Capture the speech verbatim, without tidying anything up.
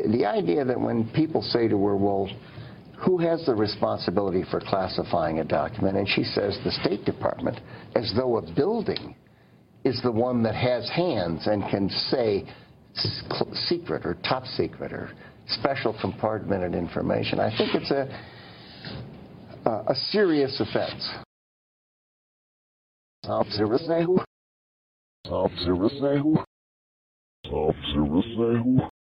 the idea that when people say to her, well, who has the responsibility for classifying a document? And she says the State Department, as though a building is the one that has hands and can say secret or top secret or special compartmented information. I think it's a, a serious offense. Observação. Observação. Observação.